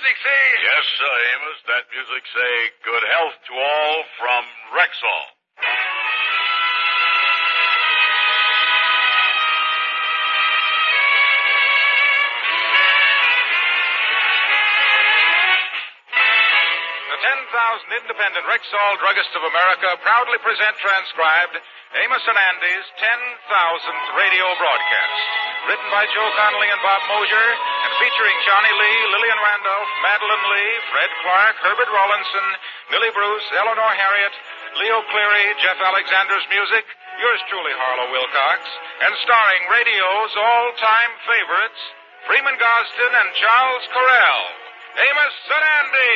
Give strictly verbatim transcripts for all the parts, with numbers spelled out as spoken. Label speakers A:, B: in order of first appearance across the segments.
A: music say?
B: Yes, sir, Amos. That music say, good health to all from Rexall.
C: The ten thousand independent Rexall Druggists of America proudly present transcribed Amos and Andy's ten thousandth radio broadcast. Written by Joe Connolly and Bob Mosier, and featuring Johnny Lee, Lillian Randolph, Madeline Lee, Fred Clark, Herbert Rawlinson, Millie Bruce, Eleanor Harriet, Leo Cleary, Jeff Alexander's music, yours truly, Harlow Wilcox, and starring radio's all-time favorites, Freeman Gosden and Charles Correll. Amos and Andy.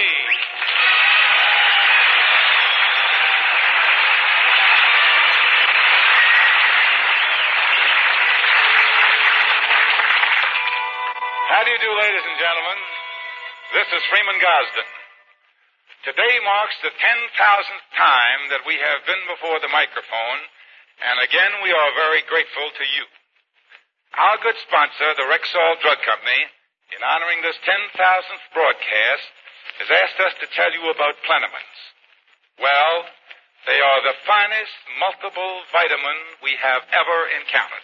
C: How do you do, ladies and gentlemen? This is Freeman Gosden. Today marks the ten thousandth time that we have been before the microphone, and again we are very grateful to you. Our good sponsor, the Rexall Drug Company, in honoring this ten thousandth broadcast, has asked us to tell you about Plenamins. Well, they are the finest multiple vitamin we have ever encountered.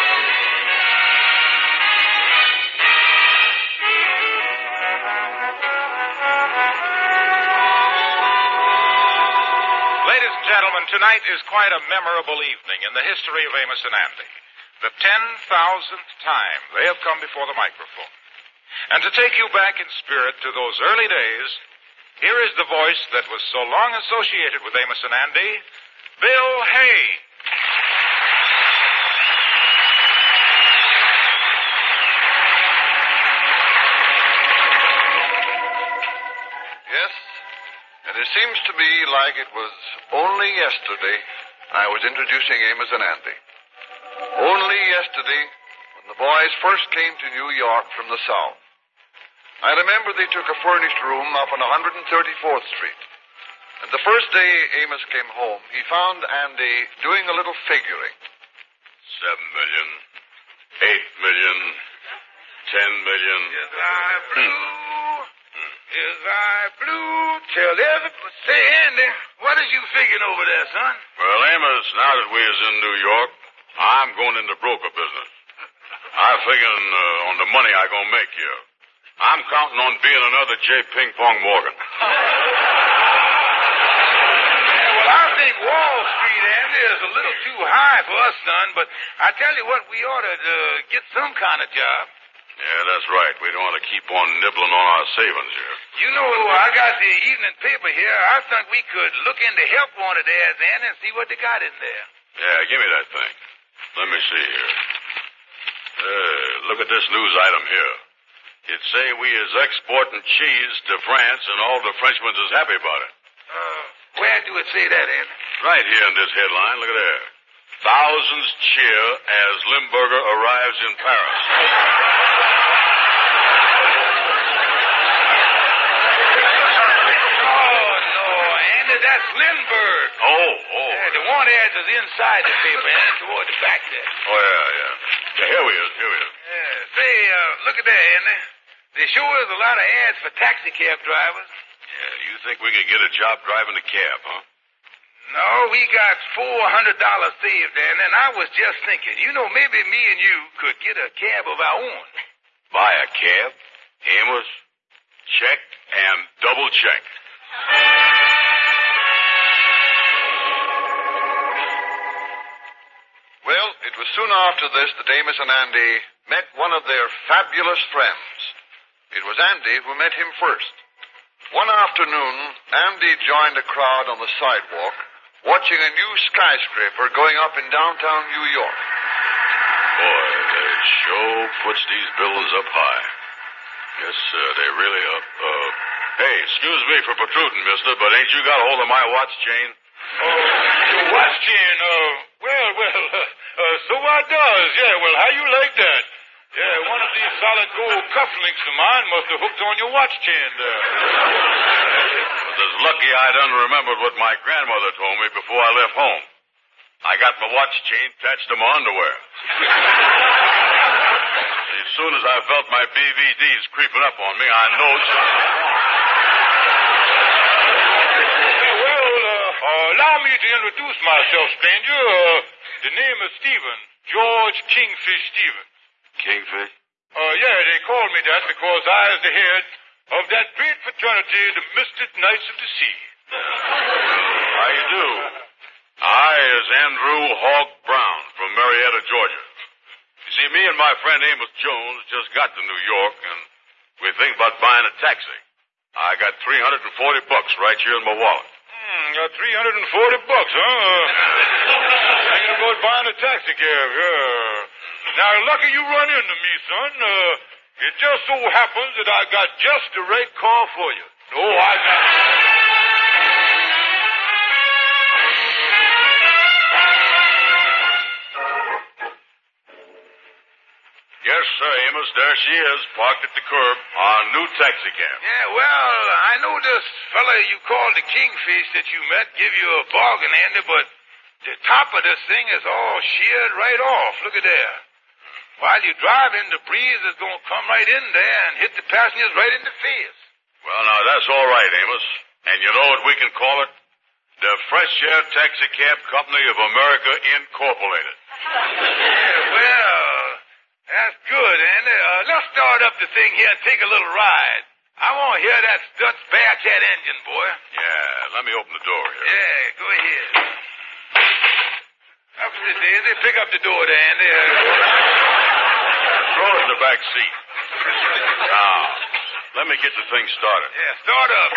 C: Ladies and gentlemen, tonight is quite a memorable evening in the history of Amos and Andy. The ten thousandth time they have come before the microphone. And to take you back in spirit to those early days, here is the voice that was so long associated with Amos and Andy, Bill Hay.
D: Yes, and it seems to me like it was only yesterday I was introducing Amos and Andy. Only yesterday, when the boys first came to New York from the South. I remember they took a furnished room up on one thirty-fourth Street. And the first day Amos came home, he found Andy doing a little figuring.
B: Seven million, eight million, ten million.
A: Yes, I blue. Yes, I blue. Tell everybody. Say, Andy, what is you figuring over there, son?
B: Well, Amos, now that we is in New York, I'm going into broker business. I'm figuring uh, on the money I gonna make here. I'm counting on being another J. Ping Pong Morgan.
A: Yeah, well, I think Wall Street, Andy, is a little too high for us, son, but I tell you what, we ought to uh, get some kind of job.
B: Yeah, that's right. We don't want to keep on nibbling on our savings here.
A: You know, I got the evening paper here. I think we could look into help wanted ads, Andy, and see what they got in there.
B: Yeah, give me that thing. Let me see here. Uh, look at this news item here. It say we is exporting cheese to France, and all the Frenchmen is happy about it.
A: Uh, where do it say that, Andy?
B: Right here in this headline. Look at there. Thousands cheer as Limburger arrives in Paris.
A: Oh, no, Andy, that's Lindbergh.
B: Oh, oh.
A: Yeah, the want ads is inside the paper, and toward the back there.
B: Oh, yeah, yeah. Yeah, here we is, here we is.
A: Yeah, say, uh, look at that, Andy. They show us a lot of ads for taxi cab drivers.
B: Yeah, you think we could get a job driving a cab, huh?
A: No, we got four hundred dollars saved, Andy, and I was just thinking, you know, maybe me and you could get a cab of our own.
B: Buy a cab, Amos, check, and double check.
D: Well, it was soon after this that Amos and Andy met one of their fabulous friends. It was Andy who met him first. One afternoon, Andy joined a crowd on the sidewalk, watching a new skyscraper going up in downtown New York.
B: Boy, they sure puts these buildings up high. Yes, sir, they really up. Uh, hey, excuse me for protruding, mister, but ain't you got hold of my watch chain?
C: Oh, your watch chain, uh, well, well, uh, uh, so I does. Yeah, well, how you like that? Yeah, one of these solid gold cufflinks of mine must have hooked on your watch chain there.
B: Well, it's lucky I done remembered what my grandmother told me before I left home. I got my watch chain attached to my underwear. She As soon as I felt my B V Ds creeping up on me, I knowed something was wrong.
A: Well, uh, uh, allow me to introduce myself, stranger. Uh, the name is Stephen. George Kingfish Stevens.
B: Kingfish?
A: Uh, yeah, they call me that because I is the head of that great fraternity, the Mystic Knights of the Sea.
B: How you do? I is Andrew Hogg Brown from Marietta, Georgia. You see, me and my friend Amos Jones just got to New York, and we think about buying a taxi. I got three hundred forty bucks right here in my wallet.
A: Hmm, got three hundred forty bucks, huh? Thinking about buying a taxi cab, yeah. Now, lucky you run into me, son. Uh, it just so happens that I got just the right car for you. Oh, I got...
B: Yes, sir, Amos. There she is, parked at the curb, our new taxi cab.
A: Yeah, well, I know this fella you call the Kingfish that you met give you a bargain, Andy, but the top of this thing is all sheared right off. Look at there. While you're driving, the breeze is going to come right in there and hit the passengers right in the face.
B: Well, now, that's all right, Amos. And you know what we can call it? The Fresh Air Taxi Cab Company of America, Incorporated.
A: Yeah, well, that's good, Andy. Uh, let's start up the thing here and take a little ride. I want to hear that Stutz Bearcat engine, boy.
B: Yeah, let me open the door here.
A: Yeah, go ahead. Up to the daisy. Pick up the door there, Andy. Uh,
B: Throw it in the back seat. Now, let me get the thing started.
A: Yeah, start up.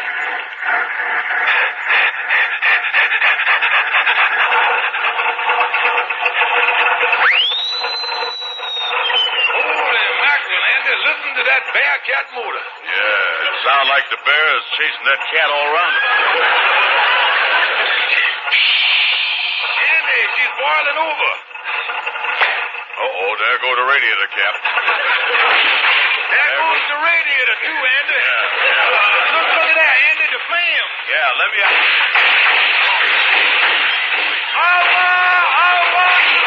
A: Holy mackerel, Andy. Listen to that Bearcat motor.
B: Yeah, it sounds like the bear is chasing that cat all around it.
A: Andy, she's boiling over.
B: Uh-oh, there go the radiator cap.
A: There goes the radiator, too, Andy.
B: Yeah, yeah.
A: Uh, look, look at that, Andy, the flame.
B: Yeah, let me...
A: Awa, awa,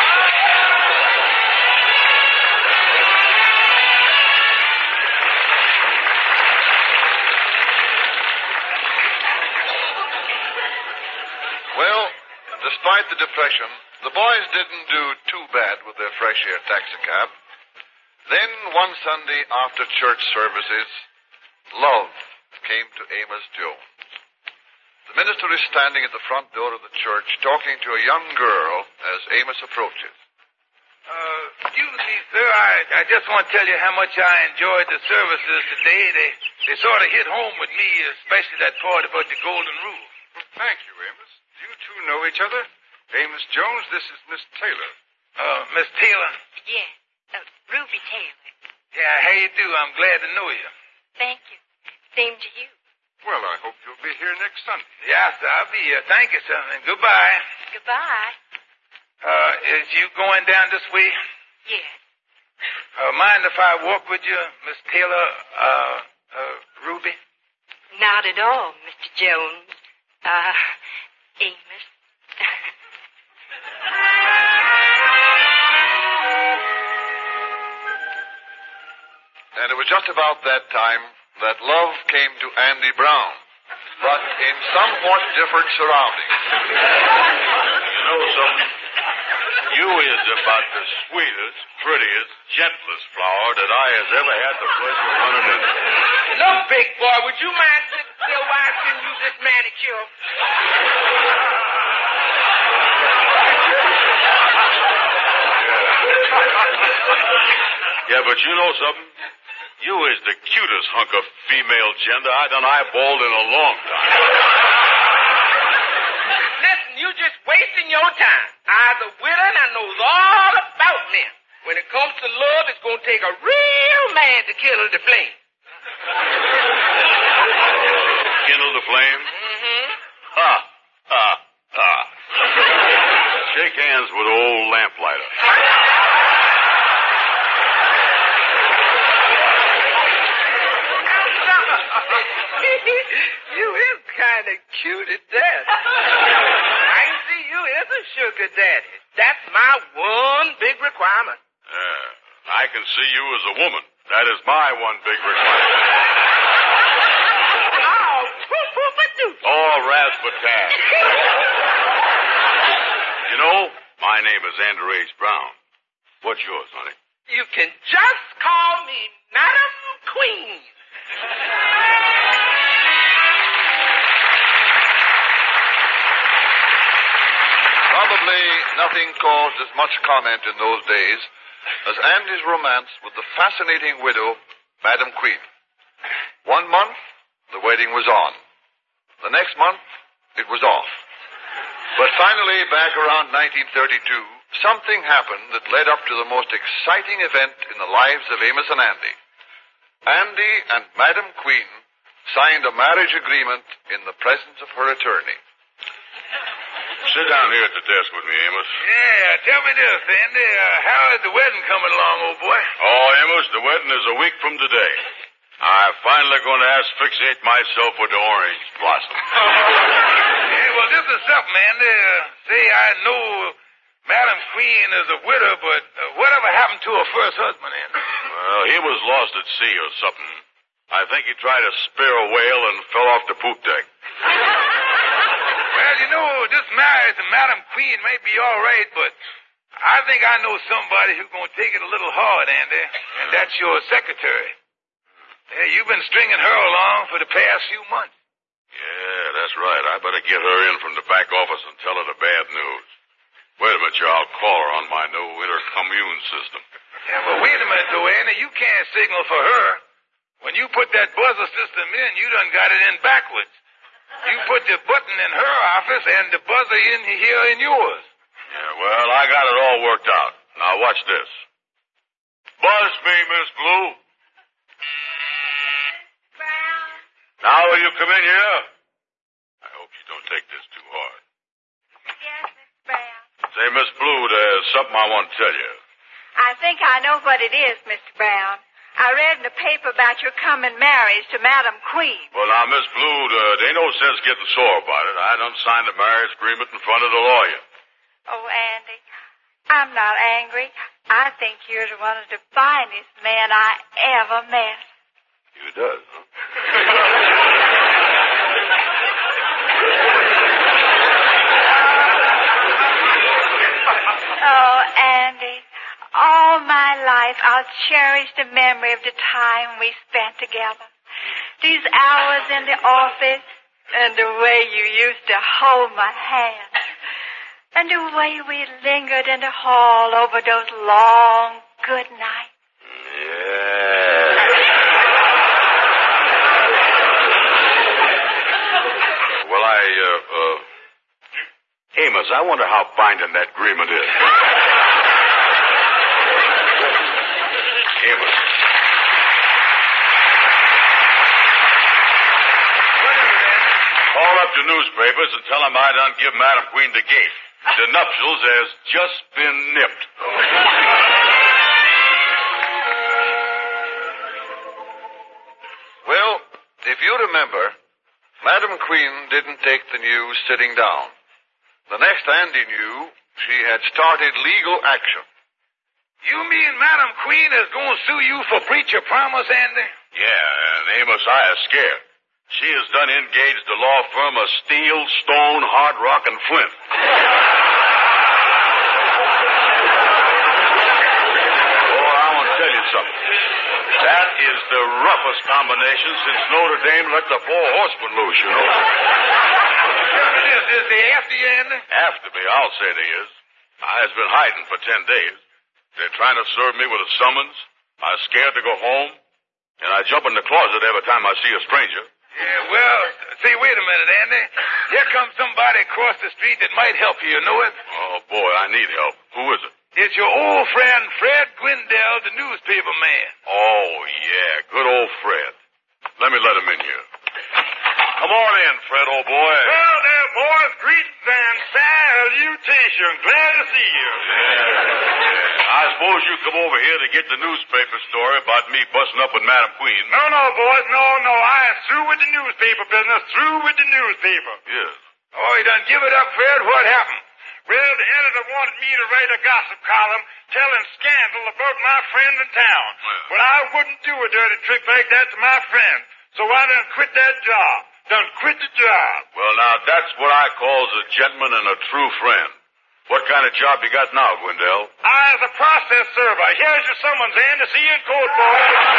D: Well, despite the depression, the boys didn't do too bad with their fresh air taxicab. Then, one Sunday after church services, love came to Amos Jones. The minister is standing at the front door of the church talking to a young girl as Amos approaches.
A: Uh, excuse me, sir. I, I just want to tell you how much I enjoyed the services today. They, they sort of hit home with me, especially that part about the golden rule.
C: Thank you, Amos. You two know each other? Amos Jones, this is Miss Taylor.
A: Uh, Miss Taylor?
E: Yes, uh, Ruby Taylor.
A: Yeah, how you do? I'm glad to know you.
E: Thank you. Same to you.
C: Well, I hope you'll be here next Sunday.
A: Yes, I'll be here. Thank you, sir, and goodbye.
E: Goodbye.
A: Uh, is you going down this way?
E: Yes.
A: Uh, mind if I walk with you, Miss Taylor, uh, uh, Ruby?
E: Not at all, Mister Jones. Uh, Amos.
D: And it was just about that time that love came to Andy Brown, but in somewhat different surroundings.
B: You know something? You is about the sweetest, prettiest, gentlest flower that I has ever had the pleasure of running into.
F: Look, big boy, would you mind sitting still while I send you this manicure?
B: Yeah, but you know something? You is the cutest hunk of female gender I done eyeballed in a long time.
F: Listen, you just wasting your time. I's a widow and I knows all about men. When it comes to love, it's going to take a real man to kindle the flame.
B: Kindle the flame?
F: Mm-hmm.
B: Ha, ha, ha. Shake hands with old lamplighter.
F: You is kind of cute at that. I can see you is a sugar daddy. That's my one big requirement.
B: Yeah. I can see you as a woman. That is my one big requirement.
F: Oh, poo-poo-ba-doo.
B: Oh, razzmatazz. You know, my name is Andrew H. Brown. What's yours, honey?
F: You can just call me Madam Queen.
D: Probably nothing caused as much comment in those days as Andy's romance with the fascinating widow, Madam Queen. One month, the wedding was on. The next month, it was off. But finally, back around nineteen thirty-two, something happened that led up to the most exciting event in the lives of Amos and Andy. Andy and Madam Queen signed a marriage agreement in the presence of her attorney.
B: Sit down here at the desk with me, Amos.
A: Yeah, tell me this, Andy. Uh, how is the wedding coming along, old boy?
B: Oh, Amos, the wedding is a week from today. I'm finally going to asphyxiate myself with the orange blossom.
A: Yeah, well, this is something, Andy. Uh, say, I know Madam Queen is a widow, but uh, whatever happened to her first husband, Andy?
B: Well, he was lost at sea or something. I think he tried to spear a whale and fell off the poop deck.
A: Well, you know, this marriage to Madam Queen may be all right, but I think I know somebody who's going to take it a little hard, Andy, and that's your secretary. Yeah, you've been stringing her along for the past few months.
B: Yeah, that's right. I better get her in from the back office and tell her the bad news. Wait a minute, you. I'll call her on my new intercommune system.
A: Yeah, well, wait a minute, though, Andy. You can't signal for her. When you put that buzzer system in, you done got it in backwards. You put the button in her office and the buzzer in here in yours.
B: Yeah, well, I got it all worked out. Now, watch this. Buzz me, Miss Blue.
E: Brown.
B: Now, will you come in here? I hope you don't take this too hard.
E: Yes, Miss Brown.
B: Say, Miss Blue, there's something I want to tell you.
E: I think I know what it is, Mister Brown. I read in the paper about your coming marriage to Madam Queen.
B: Well, now, Miss Blue, uh, there ain't no sense getting sore about it. I done signed the marriage agreement in front of the lawyer.
E: Oh, Andy, I'm not angry. I think you're one of the finest men I ever met.
B: You does, huh?
E: Oh, Andy, all my life I'll cherish the memory of the time we spent together. These hours in the office and the way you used to hold my hand. And the way we lingered in the hall over those long good nights.
B: Yeah. Well, I, uh, uh, Amos, I wonder how binding that agreement is. Amos. Call up the newspapers and tell them I done give Madam Queen the gate. The nuptials has just been nipped.
D: Well, if you remember, Madam Queen didn't take the news sitting down. The next Andy knew, she had started legal action.
A: You mean Madam Queen is going to sue you for breach of promise, Andy?
B: Yeah, and Amos, I is scared. She has done engaged the law firm of Steel, Stone, Hard Rock, and Flint. Oh, I want to tell you something. That is the roughest combination since Notre Dame let the four horsemen loose, you know.
A: Is, is they after you, Andy?
B: After me, I'll say they is. I has been hiding for ten days. They're trying to serve me with a summons. I'm scared to go home. And I jump in the closet every time I see a stranger.
A: Yeah, well, see, wait a minute, Andy. Here comes somebody across the street that might help you, you know it?
B: Oh, boy, I need help. Who is it?
A: It's your old friend, Fred Gwindell, the newspaper man.
B: Oh, yeah, good old Fred. Let me let him in here. Come on in, Fred, old boy.
G: Well, there, boys, greetings and salutations. Glad to see you.
B: Yeah. I suppose you come over here to get the newspaper story about me busting up with Madam Queen.
G: No, no, boys, no, no. I am through with the newspaper business. Through with the newspaper.
B: Yes.
A: Oh, you done give it up, Fred? What happened?
G: Well, the editor wanted me to write a gossip column telling scandal about my friend in town.
B: Well.
G: But I wouldn't do a dirty trick like that to my friend. So I done quit that job. Done quit the job.
B: Well, now, that's what I calls a gentleman and a true friend. What kind of job you got now, Gwendell?
G: I, as a process server. Here's your summons, Ann, to see you in court, boy.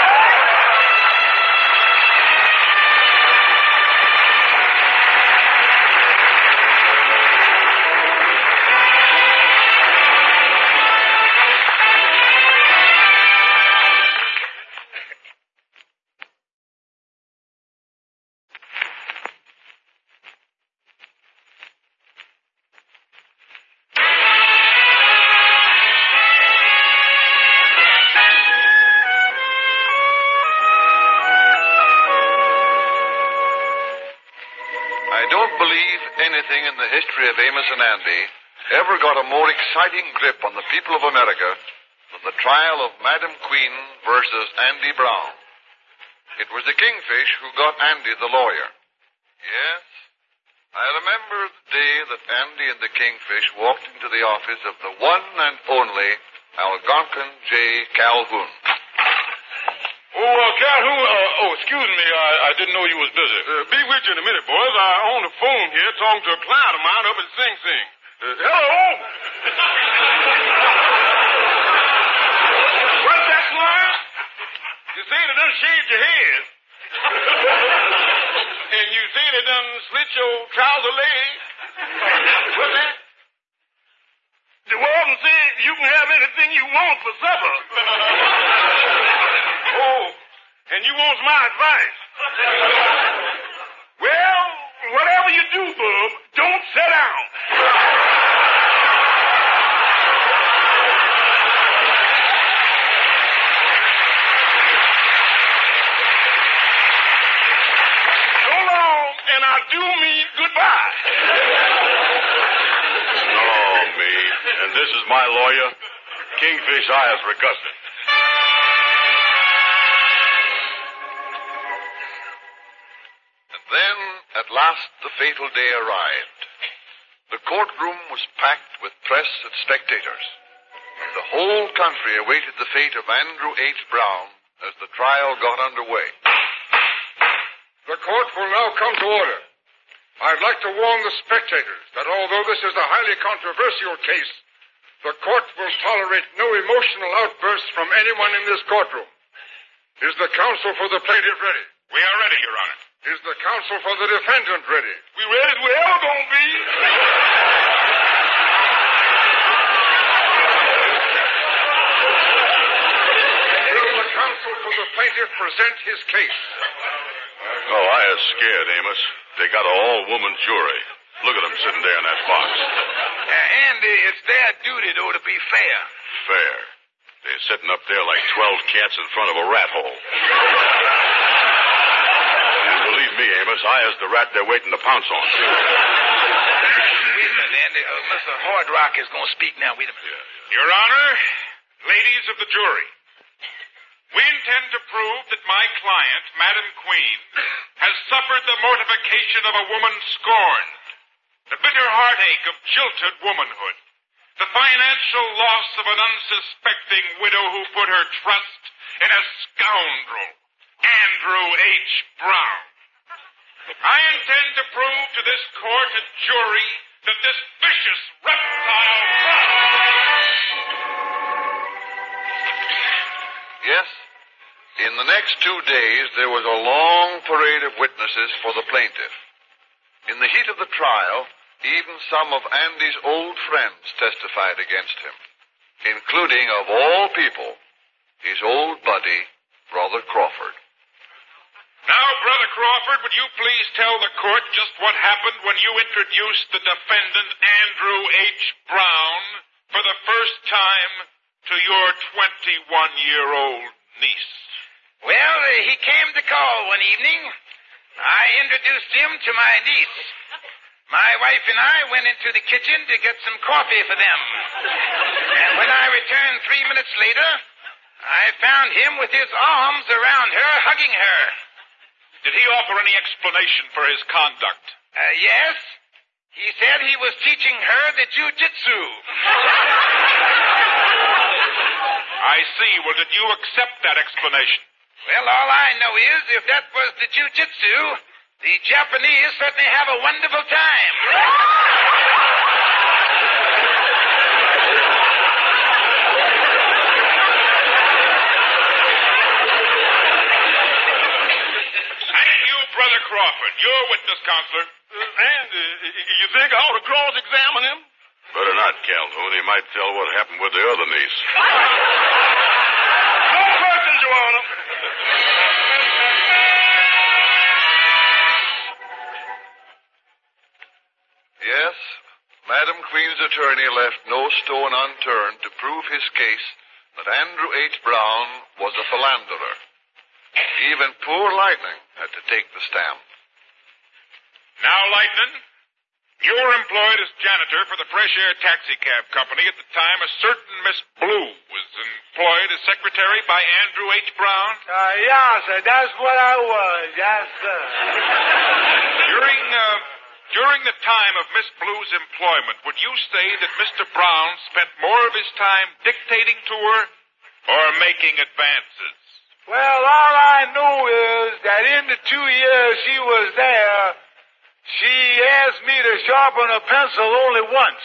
D: I don't believe anything in the history of Amos and Andy ever got a more exciting grip on the people of America than the trial of Madam Queen versus Andy Brown. It was the Kingfish who got Andy the lawyer. Yes, I remember the day that Andy and the Kingfish walked into the office of the one and only Algonquin J. Calhoun.
H: Oh, uh, Calhoun, uh, oh, excuse me, I, I didn't know you was busy. Uh, be with you in a minute, boys. I'm on the phone here talking to a client of mine up at Sing Sing. Uh, hello? What's that, Sly? You say they done shaved your head. And you say they done slit your trouser leg. What's that? The warden said you can have anything you want for supper. Oh, and you want my advice? Well, whatever you do, bub, don't sit down. So long, and I do mean goodbye.
B: Oh, me. And this is my lawyer, Kingfish Ayers Reguston.
D: Then, at last, the fatal day arrived. The courtroom was packed with press and spectators. And the whole country awaited the fate of Andrew H. Brown as the trial got underway.
H: The court will now come to order. I'd like to warn the spectators that although this is a highly controversial case, the court will tolerate no emotional outbursts from anyone in this courtroom. Is the counsel for the plaintiff ready?
C: We are ready, Your Honor.
H: Is the counsel for the defendant ready?
G: We ready as we ever gonna be.
H: Will the counsel for the plaintiff present his case?
B: Oh, I is scared, Amos. They got an all-woman jury. Look at them sitting there in that box.
A: Uh, Andy, it's their duty, though, to be fair.
B: Fair. They're sitting up there like twelve cats in front of a rat hole. And believe me, Amos, I is the rat they're waiting to pounce on.
A: Wait a minute, Andy. Uh, Mister Hardrock is going to speak now. Wait a minute.
C: Your Honor, ladies of the jury, we intend to prove that my client, Madam Queen, has suffered the mortification of a woman scorned, the bitter heartache of jilted womanhood, the financial loss of an unsuspecting widow who put her trust in a scoundrel, Andrew H. Brown. I intend to prove to this court and jury that this vicious reptile
D: Yes, in the next two days, there was a long parade of witnesses for the plaintiff. In the heat of the trial, even some of Andy's old friends testified against him, including, of all people, his old buddy, Brother Crawford.
C: Now, Brother Crawford, would you please tell the court just what happened when you introduced the defendant, Andrew H. Brown, for the first time to your twenty-one-year-old niece?
A: Well, uh, he came to call one evening. I introduced him to my niece. My wife and I went into the kitchen to get some coffee for them. And when I returned three minutes later, I found him with his arms around her, hugging her.
C: Did he offer any explanation for his conduct?
A: Uh, yes. He said he was teaching her the jujitsu.
C: I see. Well, did you accept that explanation?
A: Well, all I know is if that was the jujitsu, the Japanese certainly have a wonderful time.
C: Thank you, Brother Crawford. Your witness, counselor.
I: Uh, and uh, you think I ought to cross-examine him?
B: Better not, Calhoun. He might tell what happened with the other niece.
I: No questions, Your Honor.
D: Yes, Madam Queen's attorney left no stone unturned to prove his case that Andrew H. Brown was a philanderer. Even poor Lightning had to take the stand.
C: Now, Lightning, you were employed as janitor for the Fresh Air Taxi Cab Company at the time a certain Miss Blue was employed as secretary by Andrew H. Brown.
G: Uh, yeah, sir, that's what I was. Yes, sir.
C: During, uh, during the time of Miss Blue's employment, would you say that Mister Brown spent more of his time dictating to her or making advances?
G: Well, all I know is that in the two years she was there, she asked me to sharpen a pencil only once.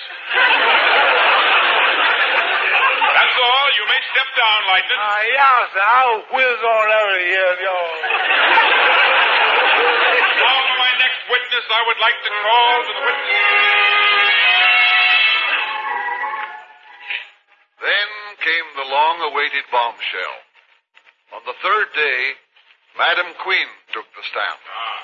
C: That's all. You may step down, Lightning.
G: Uh, yeah, sir, I'll whiz on out of here, y'all.
C: Now, for my next witness, I would like to call to the witness.
D: Then came the long-awaited bombshell. On the third day, Madam Queen took the stand.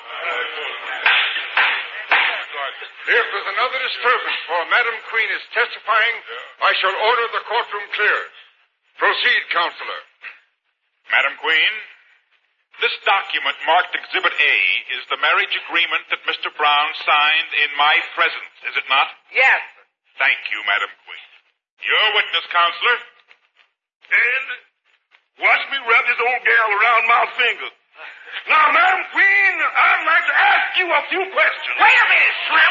H: If there's another disturbance while Madam Queen is testifying, I shall order the courtroom cleared. Proceed, Counselor.
C: Madam Queen, this document marked Exhibit A is the marriage agreement that Mister Brown signed in my presence, is it not?
F: Yes.
C: Thank you, Madam Queen. Your witness, Counselor.
I: And watch me wrap this old gal around my finger. Now, Madam Queen, I'd like to ask you a few questions.
F: Wait a minute, Shrimp.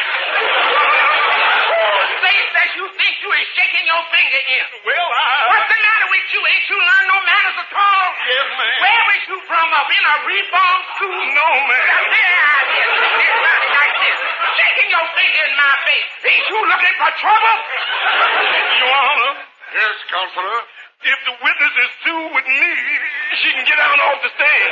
F: Whose face that you think you is shaking your finger in?
I: Well, I...
F: What's the matter with you? Ain't you learned no manners at all?
I: Yes, ma'am.
F: Where was you from up? In a reform school?
I: No, ma'am.
F: Now, there I is. Here's something like this. Shaking your finger in my face. Ain't you looking for trouble?
I: Your Honor,
H: Yes, Counselor.
I: if the witness is through with me, she can get out off the stand.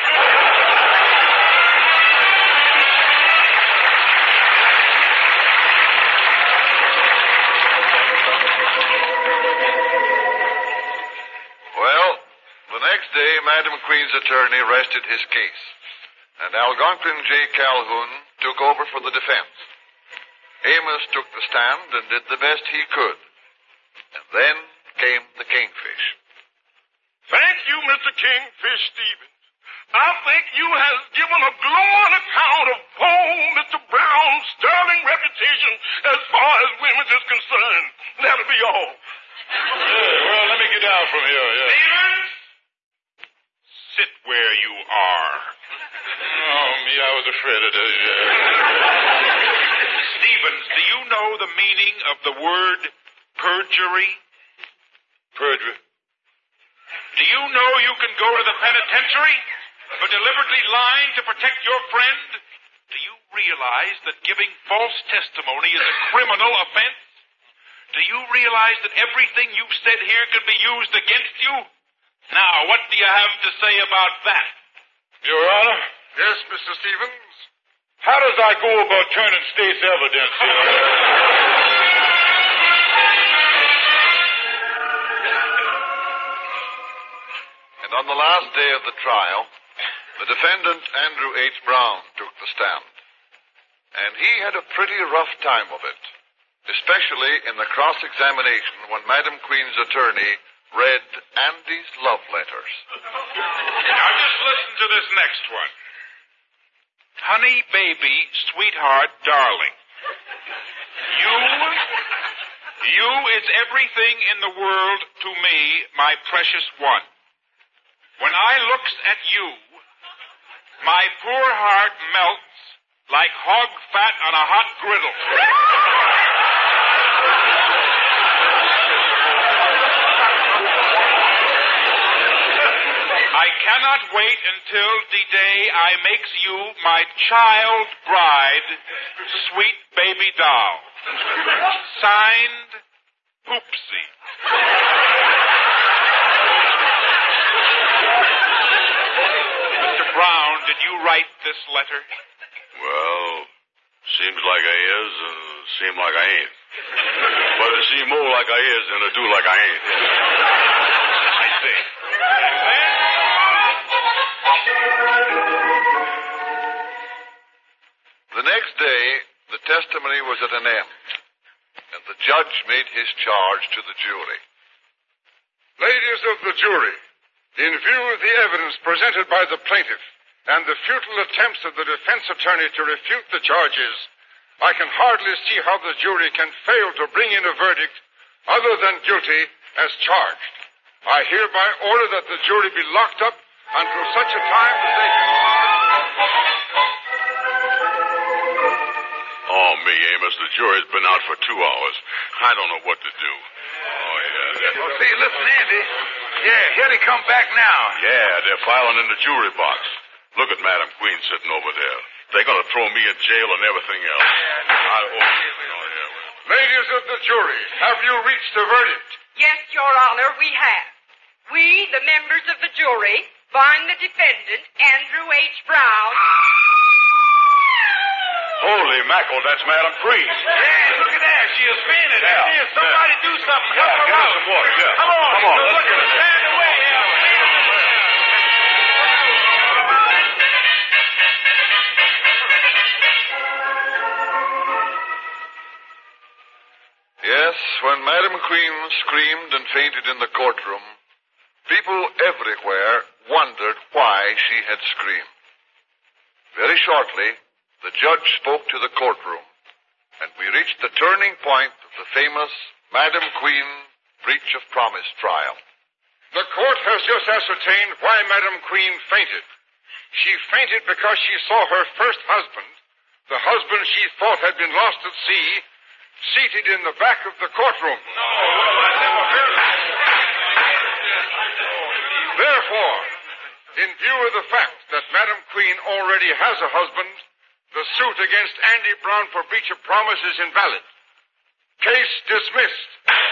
D: Well, the next day, Madam Queen's attorney rested his case, and Algonquin J. Calhoun took over for the defense. Amos took the stand and did the best he could. And then came the Kingfish.
I: Thank you, Mister Kingfish Stevens. I think you have given a glowing account of poor Mister Brown's sterling reputation as far as women is concerned. That'll be all.
B: Yeah, well, let me get down from here, yeah.
C: Stevens, sit where you are.
B: Oh, me, I was afraid of this, yeah.
C: Stevens, do you know the meaning of the word perjury?
B: Perjury.
C: Do you know you can go to the penitentiary for deliberately lying to protect your friend? Do you realize that giving false testimony is a criminal offense? Do you realize that everything you've said here can be used against you? Now, what do you have to say about that?
B: Your Honor?
H: Yes, Mister Stevens.
B: How does I go about turning state's evidence here?
D: And on the last day of the trial, the defendant, Andrew H. Brown, took the stand. And he had a pretty rough time of it, especially in the cross-examination when Madam Queen's attorney read Andy's love letters.
C: Now, just listen to this next one. Honey, baby, sweetheart, darling. You, you is everything in the world to me, my precious one. When I looks at you, my poor heart melts like hog fat on a hot griddle. not wait until the day I makes you my child bride, sweet baby doll. Signed, Poopsie. Mister Brown, did you write this letter?
B: Well, seems like I is, and seem like I ain't. But it seem more like I is than it do like I ain't.
C: I see.
D: The next day, the testimony was at an end, and the judge made his charge to the jury.
H: Ladies of the jury, in view of the evidence presented by the plaintiff and the futile attempts of the defense attorney to refute the charges, I can hardly see how the jury can fail to bring in a verdict other than guilty as charged. I hereby order that the jury be locked up until such a time as they can...
B: Oh, me, Amos, the jury's been out for two hours. I don't know what to do. Oh, yeah. That...
A: Oh, see, listen, Andy. Yeah, here they come back now.
B: Yeah, they're filing in the jury box. Look at Madam Queen sitting over there. They're going to throw me in jail and everything else. I, oh, oh, yeah, well.
H: Ladies of the jury, have you reached a verdict?
J: Yes, Your Honor, we have. We, the members of the jury, find the defendant, Andrew H. Brown...
B: Holy mackerel, that's Madam Queen.
A: Yeah, look at that. She is fainted.
B: Yeah.
A: Here, somebody
B: Yeah.
A: do something.
B: Yeah,
A: Help her
B: give her
A: out.
B: some water, yeah.
A: Come on.
B: Come on,
A: Look
B: let's
A: at
B: get
A: her.
B: her.
A: Stand away.
D: Yes, when Madam Queen screamed and fainted in the courtroom, people everywhere wondered why she had screamed. Very shortly, the judge spoke to the courtroom, and we reached the turning point of the famous Madam Queen breach of promise trial.
H: The court has just ascertained why Madam Queen fainted. She fainted because she saw her first husband, the husband she thought had been lost at sea, seated in the back of the courtroom.
A: No, well, I never heard of it.
H: Therefore, in view of the fact that Madam Queen already has a husband, the suit against Andy Brown for breach of promise is invalid. Case dismissed.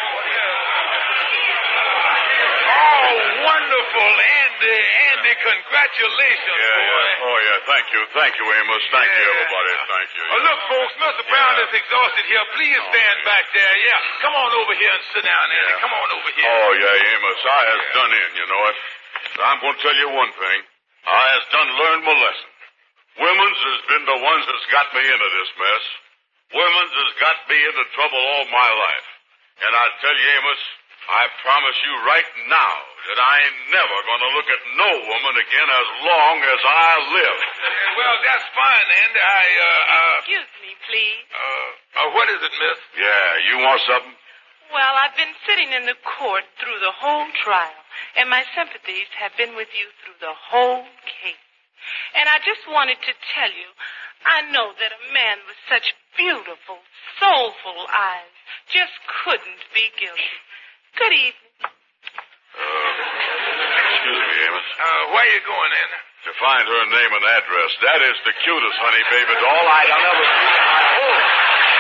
A: Oh, wonderful, Andy. Andy, congratulations,
B: Yeah,
A: boy.
B: yeah. Oh, yeah. Thank you. Thank you, Amos. Thank you,
A: Yeah.
B: everybody. Thank you.
A: Oh, look, folks, Mister Brown
B: Yeah.
A: is exhausted here. Please
B: Oh,
A: stand
B: yeah.
A: back there. Yeah, come on over here and sit down, Andy.
B: Yeah.
A: Come on over here.
B: Oh, yeah, Amos. I has
A: Yeah.
B: done in, you know it. I'm going to tell you one thing. I has done learned my lesson. Women's has been the ones that's got me into this mess. Women's has got me into trouble all my life. And I tell you, Amos, I promise you right now that I ain't never going to look at no woman again as long as I live.
A: Yeah, well, that's fine, Andy. I, uh, uh,
K: Excuse me, please.
A: uh, uh, what is it, miss?
B: Yeah, you want something?
K: Well, I've been sitting in the court through the whole trial, and my sympathies have been with you through the whole case. And I just wanted to tell you, I know that a man with such beautiful, soulful eyes just couldn't be guilty. Good evening.
B: Uh, excuse me, Amos.
A: Uh, where you going, Andy?
B: To find her name and address. That is the cutest honey baby doll I'd ever seen in my whole life.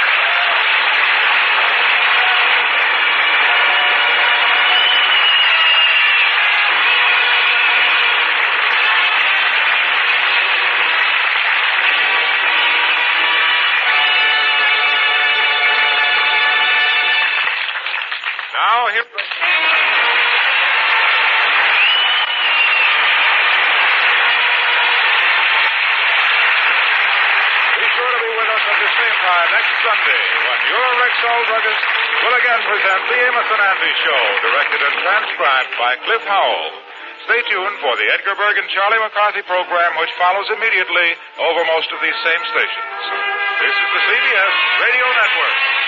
C: Now, here... Be sure to be with us at the same time next Sunday when your Rexall druggist will again present the Amos and Andy Show, directed and transcribed by Cliff Howell. Stay tuned for the Edgar Berg and Charlie McCarthy program, which follows immediately over most of these same stations. This is the C B S Radio Network.